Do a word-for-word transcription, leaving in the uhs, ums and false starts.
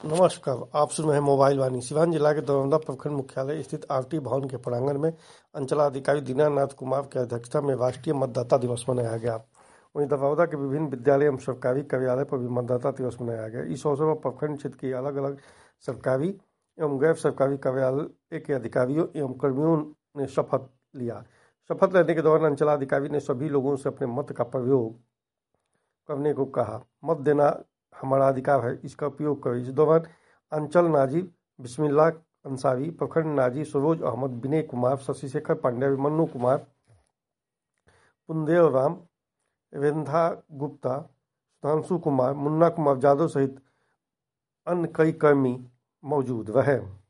नमस्कार, आप सुन रहे हैं मोबाइल वाणी। सिवान जिला के दरौंदा प्रखंड मुख्यालय स्थित आरटी भवन के प्रांगण में अंचलाधिकारी दीनानाथ कुमार की अध्यक्षता में राष्ट्रीय मतदाता दिवस मनाया गया। वहीं दरौंदा के विभिन्न विद्यालय एवं सरकारी कार्यालय पर भी मतदाता दिवस मनाया गया। इस अवसर पर प्रखंड क्षेत्र के अलग अलग सरकारी एवं गैर सरकारी कार्यालय के अधिकारियों एवं कर्मियों ने शपथ लिया। शपथ लेने के दौरान अंचलाधिकारी ने सभी लोगों से अपने मत का प्रयोग करने को कहा। मत देना हमारा अधिकार है, इसका उपयोग करें। इस दौरान अंचल नाजिब बिस्मिल्लाह अंसारी, प्रखंड नाजिब सरोज अहमद, विनय कुमार, शशिशेखर पांडे, मन्नू कुमार, पुंदेव राम, वेंधा गुप्ता, सुधांशु कुमार, मुन्ना कुमार यादव सहित अन्य कई कर्मी मौजूद रहे।